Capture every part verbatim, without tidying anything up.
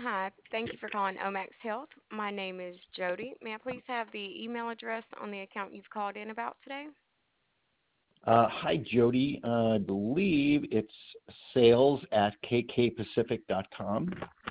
Hi, thank you for calling Omax Health. My name is Jody. May I please have the email address on the account you've called in about today? Uh, hi, Jody. Uh, I believe it's sales at k k pacific dot com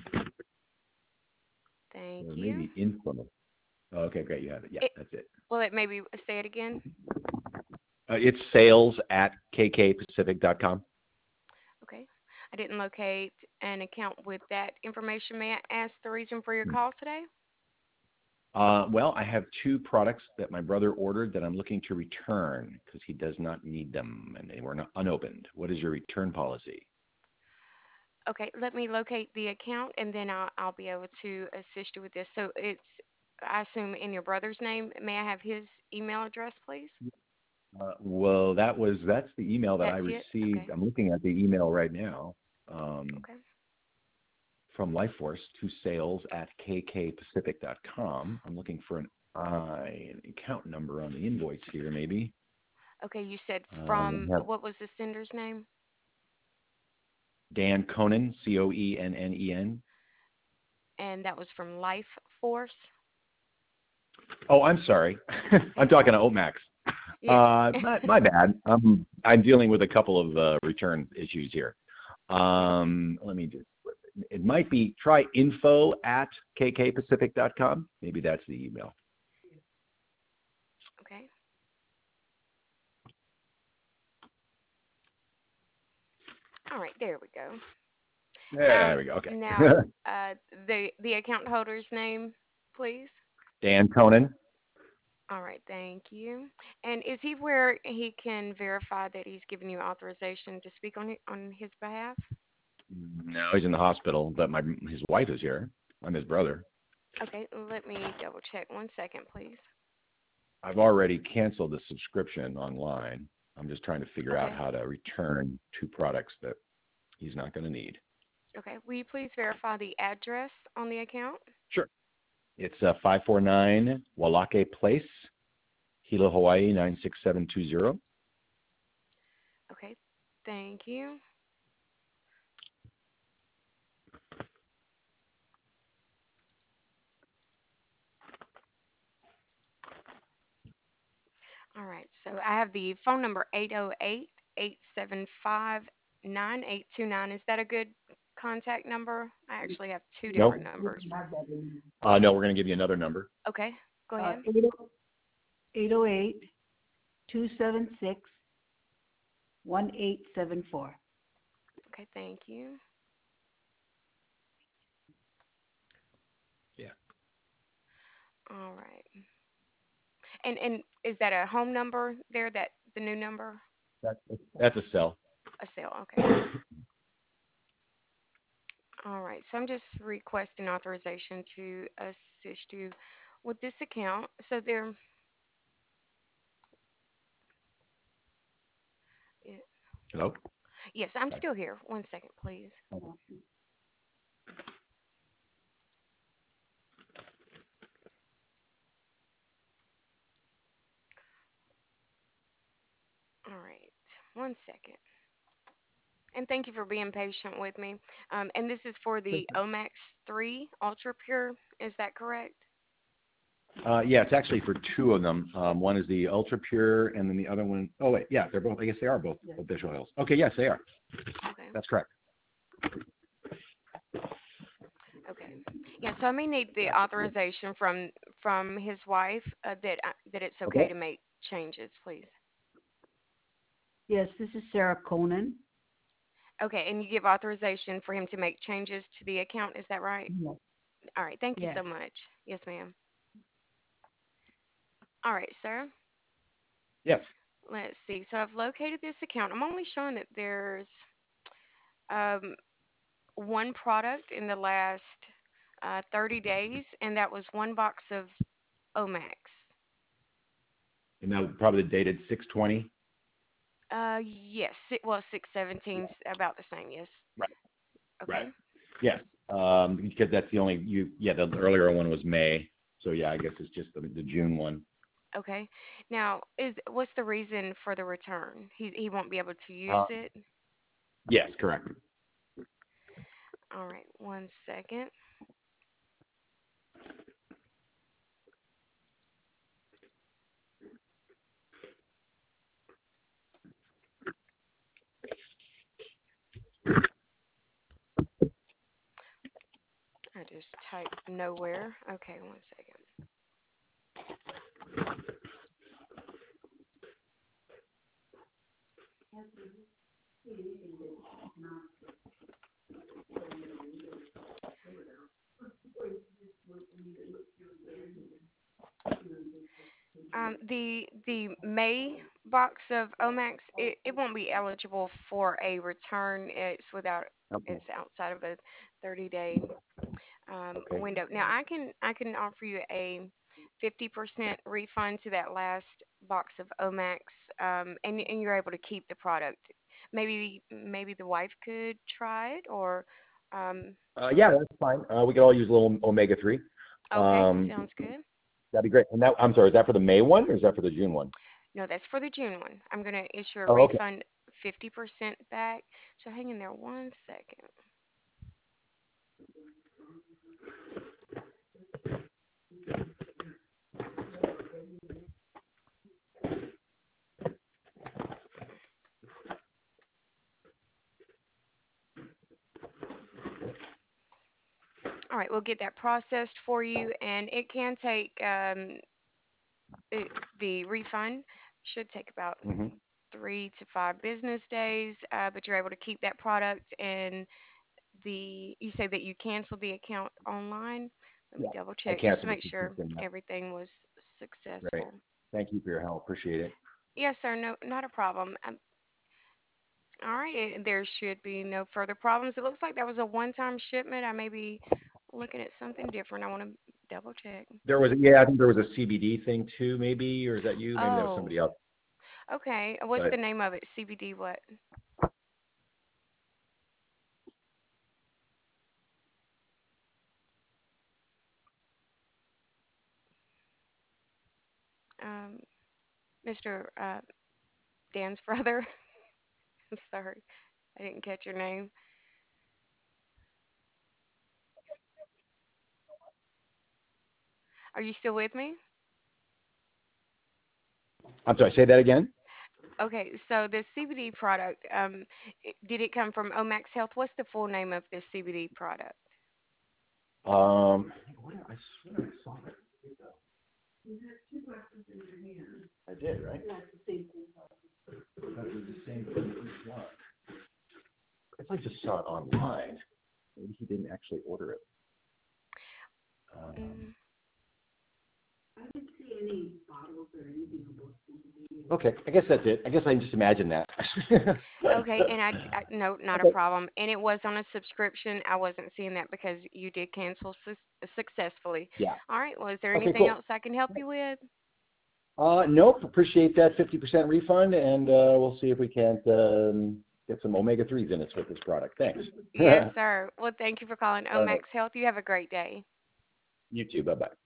Thank or you. maybe info. Oh, okay, great. You have it. Yeah, It, that's it. will it maybe say it again? Uh, it's sales at k k pacific dot com. Okay. I didn't locate an account with that information. May I ask the reason for your call today? Uh, well, I have two products that my brother ordered that I'm looking to return because he does not need them and they were not unopened. What is your return policy? Okay, let me locate the account and then I'll, I'll be able to assist you with this. So it's, I assume, in your brother's name. May I have his email address, please? Uh, well, that was that's the email that I That's it? Okay. received. I'm looking at the email right now. Um, Okay. from LifeForce to sales at k k pacific dot com. I'm looking for an I an account number on the invoice here, maybe. Okay, you said Um, from, I have what was the sender's name? Dan Conen, C O E N N E N. And that was from Life Force. Oh, I'm sorry. I'm Okay. talking to Omax. Yes. Uh, my, my bad. I'm I'm dealing with a couple of uh, return issues here. Okay. Um, let me just. It might be try info at k k pacific dot com. Maybe that's the email. Okay. All right. There we go. There Um, we go. Okay. now, uh, the the account holder's name, please. Dan Conen. All right. Thank you. And is he where he can verify that he's given you authorization to speak on it, on his behalf? No, he's in the hospital, but my his wife is here. I'm his brother. Okay. Let me double check. One second, please. I've already canceled the subscription online. I'm just trying to figure out Okay. how to return two products that he's not going to need. Okay. Will you please verify the address on the account? Sure. It's uh, five four nine Walake Place, Hilo, Hawaii nine six seven two zero. Okay. Thank you. All right. So I have the phone number eight oh eight, eight seven five, nine eight two nine. Is that a good contact number? I actually have two different Nope. numbers. Uh, no, we're going to give you another number. Okay. Go Uh, ahead. eight oh eight, two seven six, one eight seven four. Okay. Thank you. Yeah. All right. And and is that a home number there? That the new number? That's, that's a cell. A cell. Okay. All right. So I'm just requesting authorization to assist you with this account. So there. Hello? Yes, I'm Sorry. still here. One second, please. All right. One second. And thank you for being patient with me. Um, and this is for the Omax three Ultra Pure. Is that correct? Uh, yeah, it's actually for two of them. Um, one is the Ultra Pure, and then the other one, oh, wait, yeah, they're both, I guess they are both fish oils. Okay, yes, they are. Okay. That's correct. Okay. Yeah. So I may need the authorization from from his wife uh, that uh, that it's okay Okay. to make changes, please. Yes, this is Sarah Conan. Okay. And you give authorization for him to make changes to the account. Is that right? Yes. All right. Thank you Yes. so much. Yes, ma'am. All right, sir. Yes. Let's see. So I've located this account. I'm only showing that there's um, one product in the last uh, thirty days, and that was one box of Omax. And that was probably dated six twenty. Uh, yes, si- well, six seventeen's about the same. Yes. Right. Okay. Right. Yes. Um, because that's the only you. Yeah, the earlier one was May. So yeah, I guess it's just the, the June one. Okay. Now, is what's the reason for the return? He he won't be able to use Uh, it. yes, correct. All right. One second. just typed nowhere. Okay, one second. Um, the the May box of Omax, it, it won't be eligible for a return. It's without Okay. it's outside of a thirty day um, Okay. window. Now I can I can offer you a fifty percent refund to that last box of Omax, um, and and you're able to keep the product. Maybe maybe the wife could try it, or um, Uh, yeah, that's fine. Uh, we could all use a little omega three. okay, Um, sounds good. that'd be great. And that, I'm sorry, is that for the May one or is that for the June one? No, that's for the June one. I'm gonna issue a Oh, okay. refund fifty percent back. So hang in there one second. All right, we'll get that processed for you, and it can take um, it, the refund should take about Mm-hmm. three to five business days, uh, but you're able to keep that product. And the you say that you canceled the account online. Let me Yeah. double I check just to canceled the make sure subscription. That's everything was right. successful. Thank you for your help. Appreciate it. Yes, sir. No, not a problem. Um, all right, eh, there should be no further problems. It looks like that was a one-time shipment. I may be looking at something different. I want to double check. There was, yeah, I think there was a C B D thing too, maybe, or is that you? Maybe that was Oh, somebody else. okay. What's But the name of it? C B D what? Um, mister Uh, Dan's brother. I'm sorry, I didn't catch your name. Are you still with me? I'm sorry, say that again. Okay, so the C B D product, um, it, did it come from Omax Health? What's the full name of this C B D product? Um, what did, I swear I saw it. I did, right? That was the same thing. If I just saw it online, maybe he didn't actually order it. Um, Mm, okay, I guess that's it. I guess I just imagined that. okay, and I, I no, not a Okay. problem. And it was on a subscription. I wasn't seeing that because you did cancel su- successfully. Yeah. All right. Well, is there Okay, anything cool. else I can help you with? Uh, nope. Appreciate that fifty percent refund, and uh, we'll see if we can't um, get some omega threes in us with this product. Thanks. Yes, sir. Well, thank you for calling uh, Omax Health. You have a great day. you too. Bye bye.